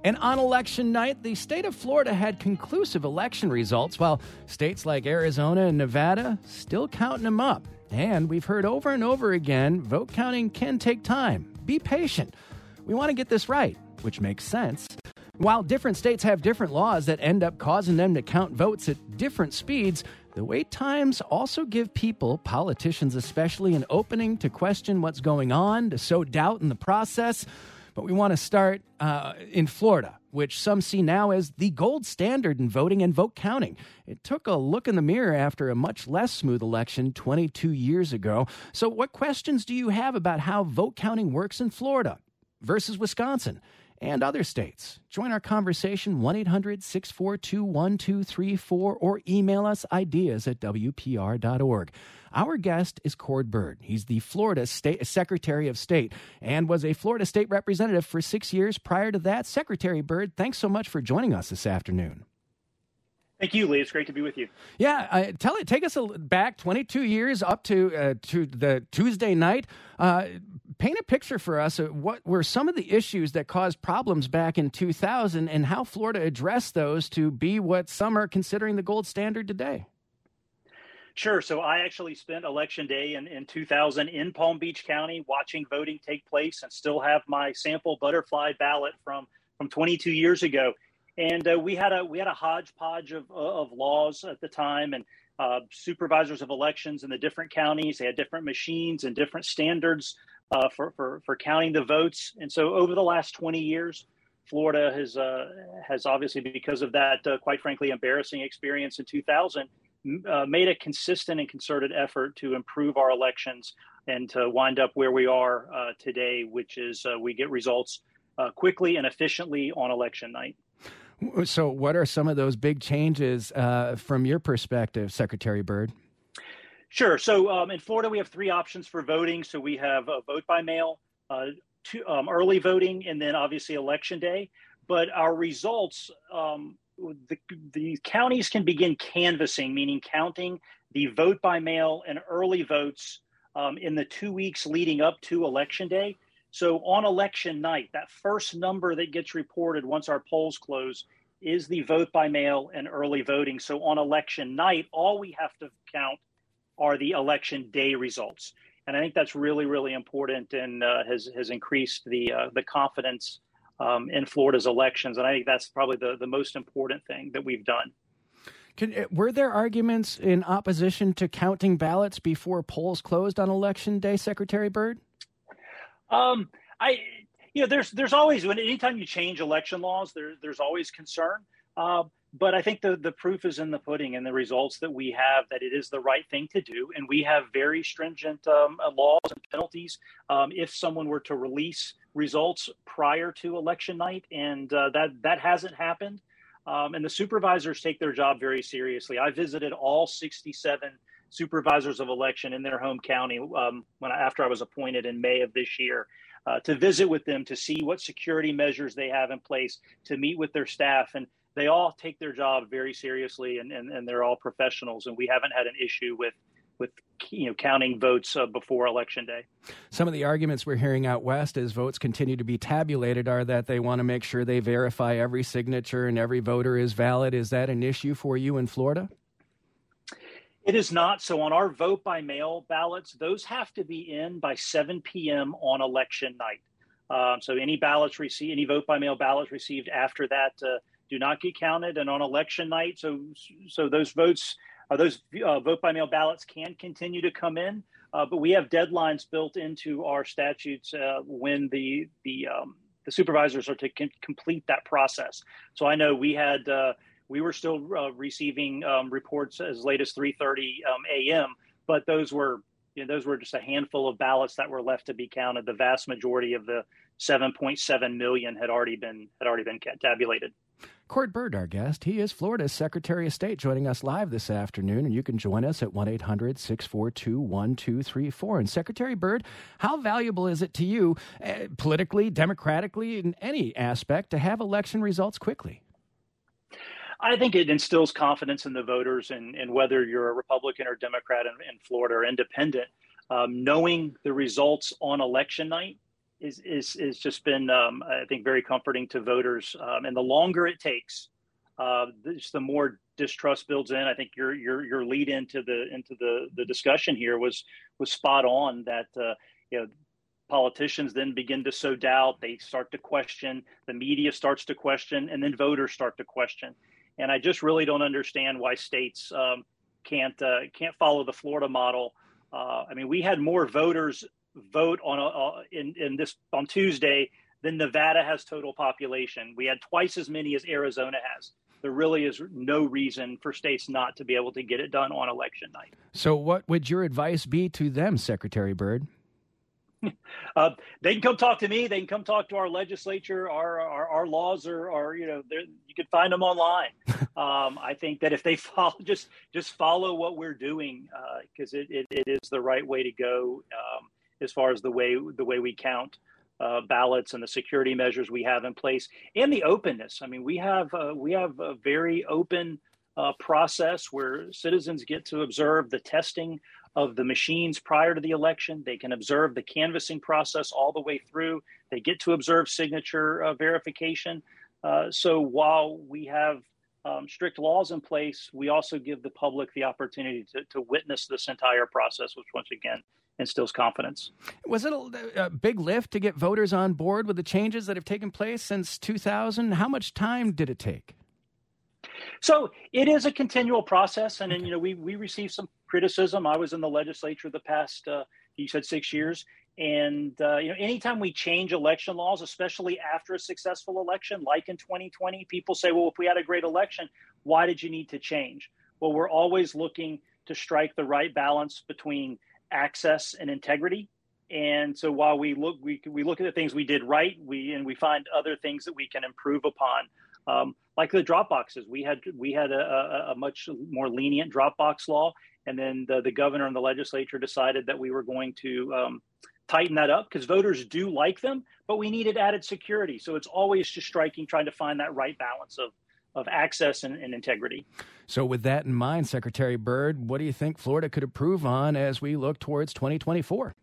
And on election night, the state of Florida had conclusive election results, while states like Arizona and Nevada still counting them up. And we've heard over and over again, vote counting can take time. Be patient. We want to get this right, which makes sense. While different states have different laws that end up causing them to count votes at different speeds, the wait times also give people, politicians especially, an opening to question what's going on, to sow doubt in the process. But we want to start in Florida, which some see now as the gold standard in voting and vote counting. It took a look in the mirror after a much less smooth election 22 years ago. So what questions do you have about how vote counting works in Florida versus Wisconsin and other states? Join our conversation, 1-800-642-1234, or email us ideas@WPR.org. Our guest is Cord Byrd. He's the Florida State Secretary of State and was a Florida State Representative for 6 years prior to that. Secretary Byrd, thanks so much for joining us this afternoon. Thank you, Lee. It's great to be with you. Yeah, take us back 22 years up to the Tuesday night. Paint a picture for us of what were some of the issues that caused problems back in 2000 and how Florida addressed those to be what some are considering the gold standard today. Sure. So I actually spent Election Day in 2000 in Palm Beach County watching voting take place and still have my sample butterfly ballot from 22 years ago. And we had a hodgepodge of laws at the time, and supervisors of elections in the different counties. They had different machines and different standards for counting the votes. And so over the last 20 years, Florida has obviously, because of that, quite frankly, embarrassing experience in 2000, made a consistent and concerted effort to improve our elections and to wind up where we are today, which is we get results quickly and efficiently on election night. So what are some of those big changes from your perspective, Secretary Byrd? Sure. So in Florida, we have three options for voting. So we have vote by mail, early voting, and then obviously Election Day. But our results, the counties can begin canvassing, meaning counting the vote by mail and early votes in the 2 weeks leading up to Election Day. So on election night, that first number that gets reported once our polls close is the vote by mail and early voting. So on election night, all we have to count are the Election Day results. And I think that's really, really important and has increased the confidence in Florida's elections. And I think that's probably the most important thing that we've done. Were there arguments in opposition to counting ballots before polls closed on Election Day, Secretary Byrd? There's always, anytime you change election laws, there's always concern. But I think the proof is in the pudding and the results that we have that it is the right thing to do. And we have very stringent laws and penalties if someone were to release results prior to election night. And that hasn't happened. And the supervisors take their job very seriously. I visited all 67 supervisors of election in their home county after I was appointed in May of this year to visit with them, to see what security measures they have in place, to meet with their staff. And they all take their job very seriously, and they're all professionals. And we haven't had an issue with counting votes before Election Day. Some of the arguments we're hearing out west as votes continue to be tabulated are that they want to make sure they verify every signature and every voter is valid. Is that an issue for you in Florida? It is not. So on our vote by mail ballots, those have to be in by 7 p.m. on election night. So any vote by mail ballots received after that do not get counted. And on election night, so those votes, those vote by mail ballots can continue to come in, but we have deadlines built into our statutes when the supervisors are to complete that process. So I know we were still receiving reports as late as 3:30 a.m., but those were just a handful of ballots that were left to be counted. The vast majority of the 7.7 million had already been tabulated. Cord Byrd, our guest. He is Florida's Secretary of State, joining us live this afternoon, and you can join us at 1-800-642-1234. And Secretary Byrd, how valuable is it to you, politically, democratically, in any aspect, to have election results quickly? I think it instills confidence in the voters, and whether you're a Republican or Democrat in Florida or independent, knowing the results on election night is just been, I think, very comforting to voters. And the longer it takes, the more distrust builds in. I think your lead into the discussion here was spot on. That politicians then begin to sow doubt. They start to question. The media starts to question, and then voters start to question. And I just really don't understand why states can't follow the Florida model. I mean, we had more voters vote on Tuesday than Nevada has total population. We had twice as many as Arizona has. There really is no reason for states not to be able to get it done on election night. So what would your advice be to them, Secretary Byrd? They can come talk to me. They can come talk to our legislature. Our laws are you can find them online. I think that if they follow, just follow what we're doing, because it is the right way to go as far as the way we count ballots and the security measures we have in place and the openness. I mean, we have a very open process where citizens get to observe the testing of the machines prior to the election. They can observe the canvassing process all the way through. They get to observe signature verification. So while we have strict laws in place, we also give the public the opportunity to witness this entire process, which once again instills confidence. Was it a big lift to get voters on board with the changes that have taken place since 2000? How much time did it take? So it is a continual process. And then, we received some criticism. I was in the legislature the past, you said 6 years. And, anytime we change election laws, especially after a successful election, like in 2020, people say, well, if we had a great election, why did you need to change? Well, we're always looking to strike the right balance between access and integrity. And so while we look at the things we did right, we find other things that we can improve upon. Like the drop boxes, we had a much more lenient drop box law, and then the governor and the legislature decided that we were going to tighten that up because voters do like them, but we needed added security. So it's always just trying to find that right balance of access and integrity. So with that in mind, Secretary Byrd, what do you think Florida could improve on as we look towards 2024?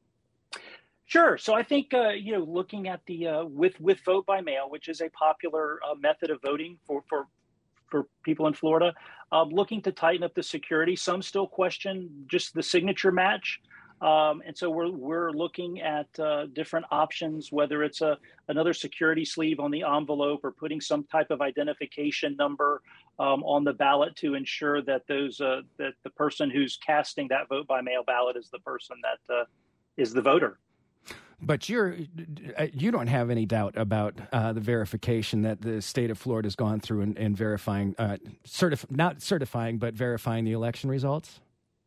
Sure. So I think, looking at the with vote by mail, which is a popular method of voting for people in Florida, looking to tighten up the security. Some still question just the signature match. And so we're looking at different options, whether it's another security sleeve on the envelope or putting some type of identification number on the ballot to ensure that that the person who's casting that vote by mail ballot is the person that is the voter. But you don't have any doubt about the verification that the state of Florida has gone through in verifying, not certifying, but verifying the election results?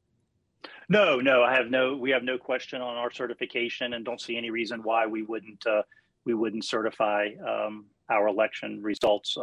No, we have no question on our certification, and don't see any reason why we wouldn't certify our election results.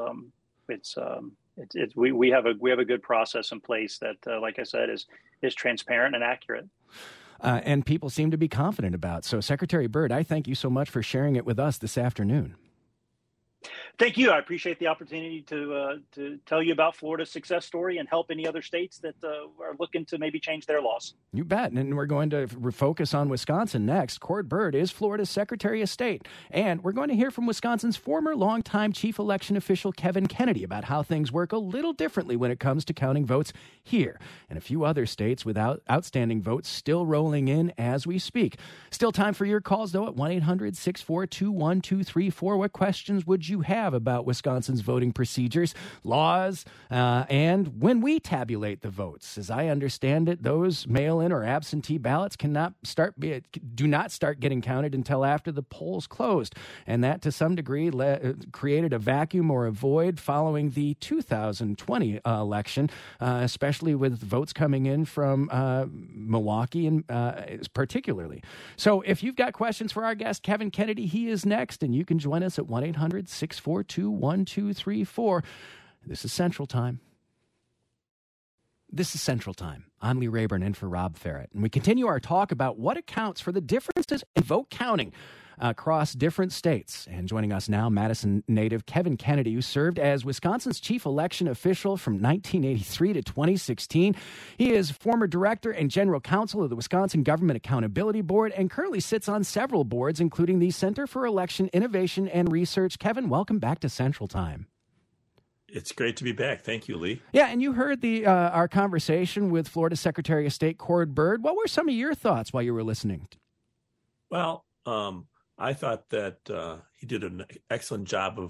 We have a good process in place that, like I said, is transparent and accurate. And people seem to be confident about. So, Secretary Byrd, I thank you so much for sharing it with us this afternoon. Thank you. I appreciate the opportunity to tell you about Florida's success story and help any other states that are looking to maybe change their laws. You bet. And we're going to focus on Wisconsin next. Cord Byrd is Florida's Secretary of State. And we're going to hear from Wisconsin's former longtime chief election official, Kevin Kennedy, about how things work a little differently when it comes to counting votes here. And a few other states without outstanding votes still rolling in as we speak. Still time for your calls, though, at 1-800-642-1234. What questions would you have about Wisconsin's voting procedures, laws, and when we tabulate the votes? As I understand it, those mail-in or absentee ballots do not start getting counted until after the polls closed, and that to some degree created a vacuum or a void following the 2020 election, especially with votes coming in from Milwaukee and particularly. So if you've got questions for our guest, Kevin Kennedy, he is next, and you can join us at 1-800-642-1234. This is Central Time. I'm Lee Rayburn in for Rob Ferrett, and we continue our talk about what accounts for the differences in vote counting across different states. And joining us now, Madison native Kevin Kennedy, who served as Wisconsin's chief election official from 1983 to 2016. He is former director and general counsel of the Wisconsin Government Accountability Board and currently sits on several boards, including the Center for Election Innovation and Research. Kevin, welcome back to Central Time. It's great to be back. Thank you, Lee. Yeah, and you heard our conversation with Florida Secretary of State Cord Byrd. What were some of your thoughts while you were listening? Well, I thought that he did an excellent job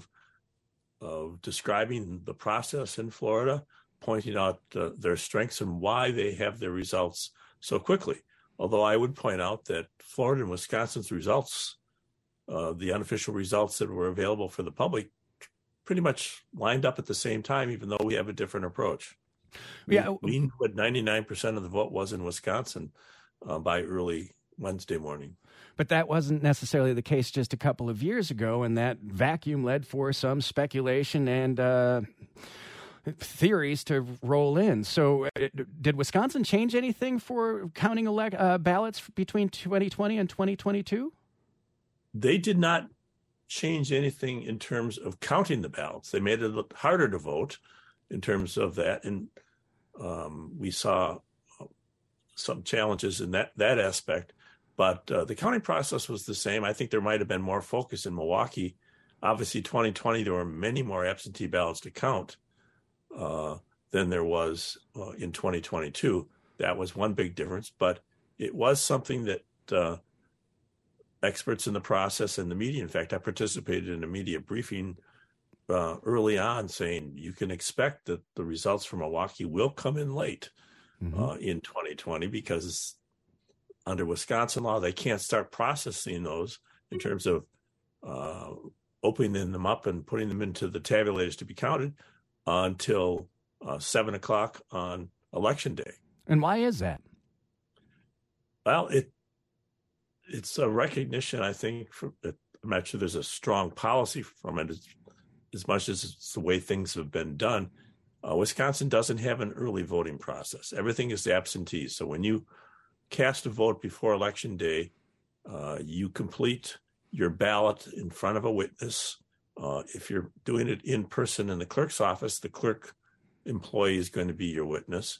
of describing the process in Florida, pointing out their strengths and why they have their results so quickly. Although I would point out that Florida and Wisconsin's results, the unofficial results that were available for the public, pretty much lined up at the same time, even though we have a different approach. We knew what 99% of the vote was in Wisconsin by early Wednesday morning. But that wasn't necessarily the case just a couple of years ago, and that vacuum led for some speculation and theories to roll in. So did Wisconsin change anything for counting ballots between 2020 and 2022? They did not change anything in terms of counting the ballots. They made it look harder to vote in terms of that. And we saw some challenges in that aspect. But the counting process was the same. I think there might have been more focus in Milwaukee. Obviously, 2020, there were many more absentee ballots to count than there was in 2022. That was one big difference. But it was something that experts in the process and the media, in fact, I participated in a media briefing early on saying you can expect that the results from Milwaukee will come in late in 2020 because under Wisconsin law, they can't start processing those in terms of opening them up and putting them into the tabulators to be counted until 7 o'clock on Election Day. And why is that? Well, it's a recognition, I think, I'm not sure there's a strong policy from it as much as it's the way things have been done. Wisconsin doesn't have an early voting process. Everything is absentee. So when you cast a vote before Election Day, you complete your ballot in front of a witness. If you're doing it in person in the clerk's office, the clerk employee is going to be your witness.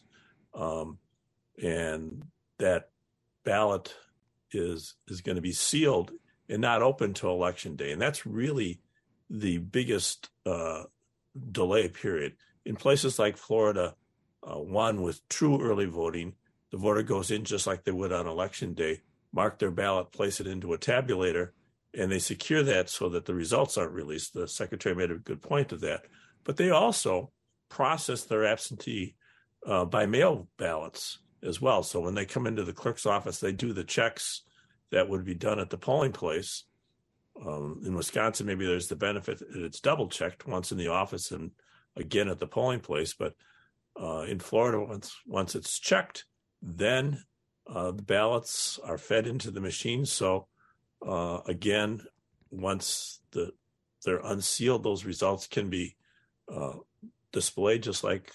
And that ballot is going to be sealed and not open till Election Day. And that's really the biggest delay period. In places like Florida, one with true early voting, the voter goes in just like they would on Election Day, mark their ballot, place it into a tabulator, and they secure that so that the results aren't released. The secretary made a good point of that. But they also process their absentee by mail ballots as well. So when they come into the clerk's office, they do the checks that would be done at the polling place. In Wisconsin, maybe there's the benefit that it's double checked once in the office and again at the polling place. But in Florida, once it's checked, then the ballots are fed into the machine. So again, once they're unsealed, those results can be displayed just like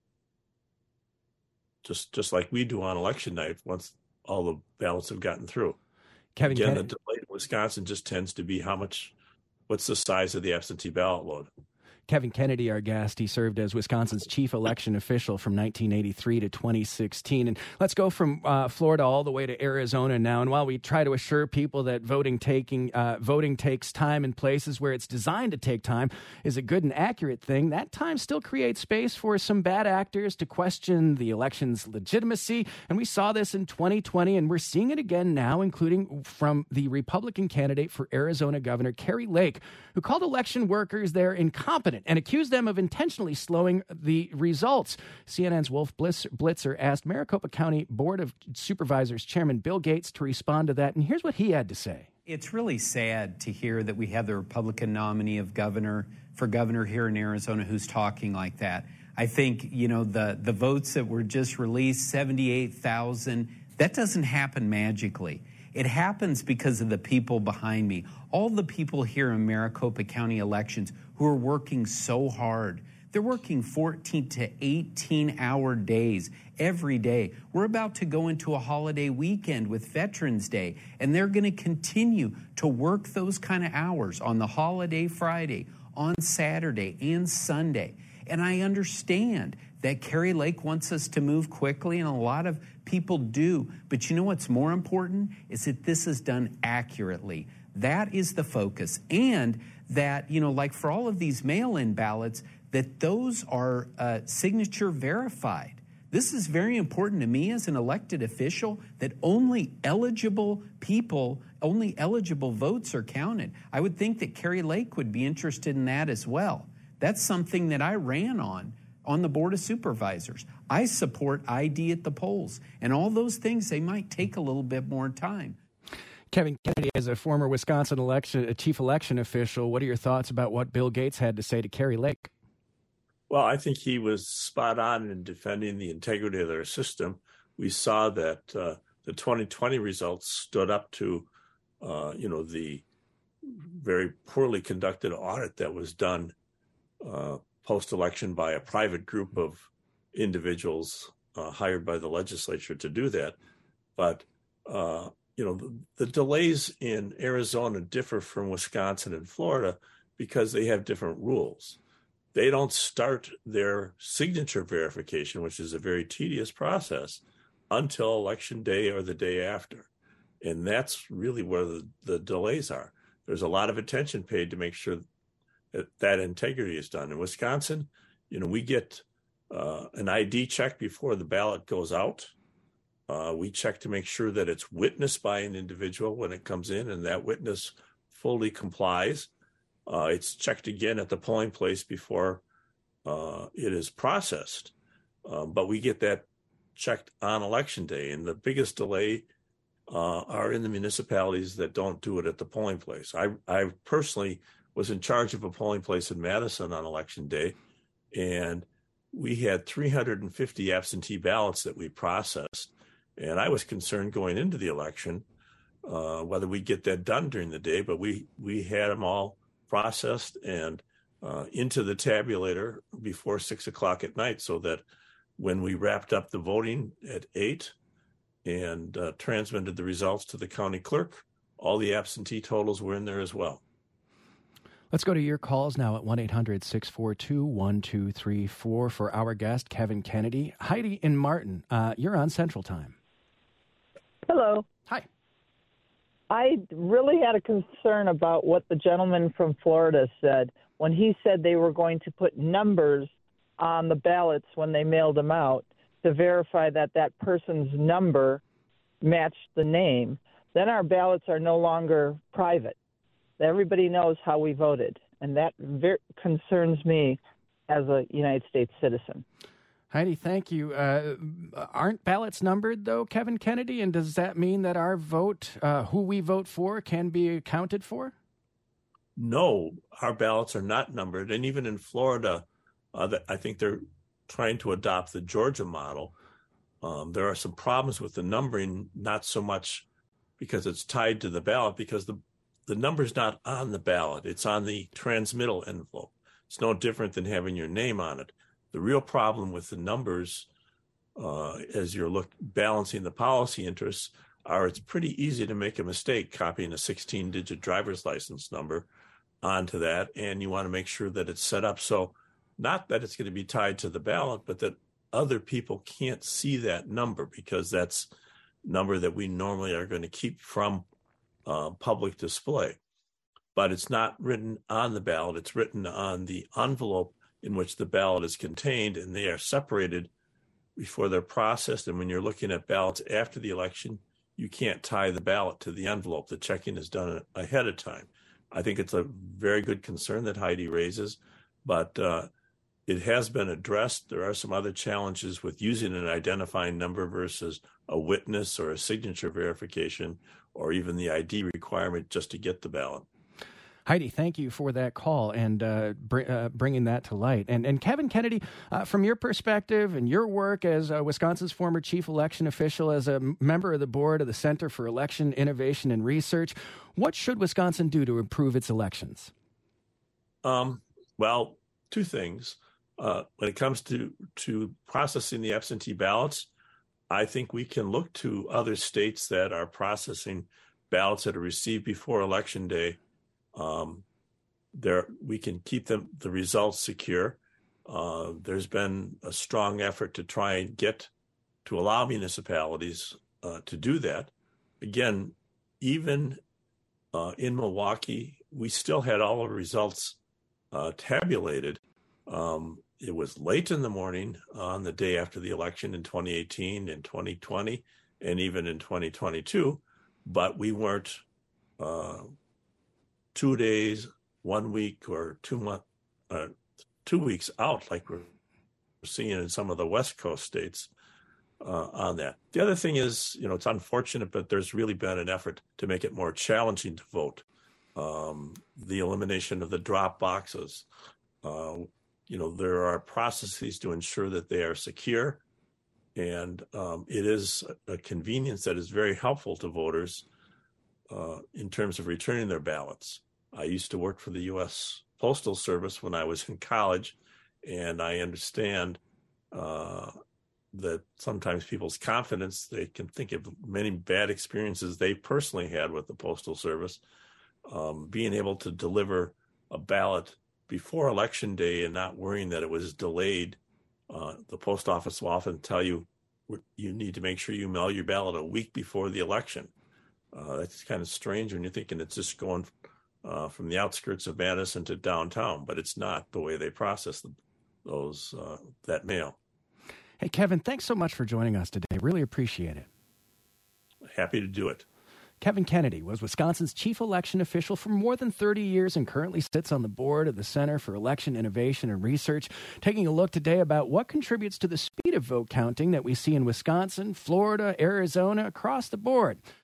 we do on election night once all the ballots have gotten through. Kevin, again, the delay in Wisconsin just tends to be what's the size of the absentee ballot load. Kevin Kennedy, our guest, he served as Wisconsin's chief election official from 1983 to 2016. And let's go from Florida all the way to Arizona now. And while we try to assure people that voting takes time in places where it's designed to take time is a good and accurate thing, that time still creates space for some bad actors to question the election's legitimacy. And we saw this in 2020, and we're seeing it again now, including from the Republican candidate for Arizona Governor, Kari Lake, who called election workers there incompetent and accused them of intentionally slowing the results. CNN's Wolf Blitzer asked Maricopa County Board of Supervisors Chairman Bill Gates to respond to that, and here's what he had to say. It's really sad to hear that we have the Republican nominee for governor here in Arizona who's talking like that. I think, the votes that were just released, 78,000, that doesn't happen magically. It happens because of the people behind me, all the people here in Maricopa County elections who are working so hard. They're working 14 to 18-hour days every day. We're about to go into a holiday weekend with Veterans Day, and they're going to continue to work those kind of hours on the holiday Friday, on Saturday, and Sunday. And I understand that Kari Lake wants us to move quickly, and a lot of people do. But you know what's more important is that this is done accurately. That is the focus. And that, like for all of these mail-in ballots, that those are signature verified. This is very important to me as an elected official, that only eligible people, only eligible votes are counted. I would think that Kari Lake would be interested in that as well. That's something that I ran on the Board of Supervisors. I support ID at the polls. And all those things, they might take a little bit more time. Kevin Kennedy, as a former Wisconsin chief election official, what are your thoughts about what Bill Gates had to say to Kari Lake? Well, I think he was spot on in defending the integrity of their system. We saw that the 2020 results stood up to, the very poorly conducted audit that was done post-election by a private group of individuals hired by the legislature to do that. But the delays in Arizona differ from Wisconsin and Florida because they have different rules. They don't start their signature verification, which is a very tedious process, until Election Day or the day after. And that's really where the delays are. There's a lot of attention paid to make sure that integrity is done. In Wisconsin, we get an ID check before the ballot goes out. We check to make sure that it's witnessed by an individual when it comes in, and that witness fully complies. It's checked again at the polling place before it is processed. But we get that checked on Election Day. And the biggest delay are in the municipalities that don't do it at the polling place. I personally was in charge of a polling place in Madison on Election Day, and we had 350 absentee ballots that we processed. And I was concerned going into the election whether we'd get that done during the day, but we had them all processed and into the tabulator before 6 o'clock at night, so that when we wrapped up the voting at 8 and transmitted the results to the county clerk, all the absentee totals were in there as well. Let's go to your calls now at 1-800-642-1234 for our guest, Kevin Kennedy. Heidi in Martin, you're on Central Time. Hello. Hi. I really had a concern about what the gentleman from Florida said when he said they were going to put numbers on the ballots when they mailed them out to verify that that person's number matched the name. Then our ballots are no longer private. Everybody knows how we voted, and that concerns me as a United States citizen. Heidi, thank you. Aren't ballots numbered, though, Kevin Kennedy? And does that mean that our vote, who we vote for, can be accounted for? No, our ballots are not numbered. And even in Florida, I think they're trying to adopt the Georgia model. There are some problems with the numbering, not so much because it's tied to the ballot, because the number's not on the ballot. It's on the transmittal envelope. It's no different than having your name on it. The real problem with the numbers, as you're balancing the policy interests, it's pretty easy to make a mistake copying a 16-digit driver's license number onto that, and you want to make sure that it's set up so not that it's going to be tied to the ballot, but that other people can't see that number, because that's a number that we normally are going to keep from public display. But it's not written on the ballot. It's written on the envelope in which the ballot is contained, and they are separated before they're processed. And when you're looking at ballots after the election, you can't tie the ballot to the envelope. The checking is done ahead of time. I think it's a very good concern that Heidi raises, but it has been addressed. There are some other challenges with using an identifying number versus a witness or a signature verification, or even the ID requirement just to get the ballot. Heidi, thank you for that call and bringing that to light. And Kevin Kennedy, from your perspective and your work as Wisconsin's former chief election official, as a member of the board of the Center for Election Innovation and Research, what should Wisconsin do to improve its elections? Well, two things. when it comes to processing the absentee ballots, I think we can look to other states that are processing ballots that are received before Election Day. We can keep the results secure. There's been a strong effort to try and to allow municipalities to do that. Again, even in Milwaukee, we still had all the results tabulated. It was late in the morning on the day after the election in 2018 and 2020, and even in 2022, but we weren't 2 days, 1 week, or 2 weeks out like we're seeing in some of the West Coast states on that. The other thing is, it's unfortunate, but there's really been an effort to make it more challenging to vote. The elimination of the drop boxes. There are processes to ensure that they are secure, and it is a convenience that is very helpful to voters in terms of returning their ballots. I used to work for the U.S. Postal Service when I was in college, and I understand that sometimes people's confidence, they can think of many bad experiences they personally had with the Postal Service. Being able to deliver a ballot before Election Day and not worrying that it was delayed, the post office will often tell you need to make sure you mail your ballot a week before the election. That's kind of strange when you're thinking it's just going from the outskirts of Madison to downtown, but it's not the way they process that mail. Hey, Kevin, thanks so much for joining us today. Really appreciate it. Happy to do it. Kevin Kennedy was Wisconsin's chief election official for more than 30 years and currently sits on the board of the Center for Election Innovation and Research, taking a look today about what contributes to the speed of vote counting that we see in Wisconsin, Florida, Arizona, across the board.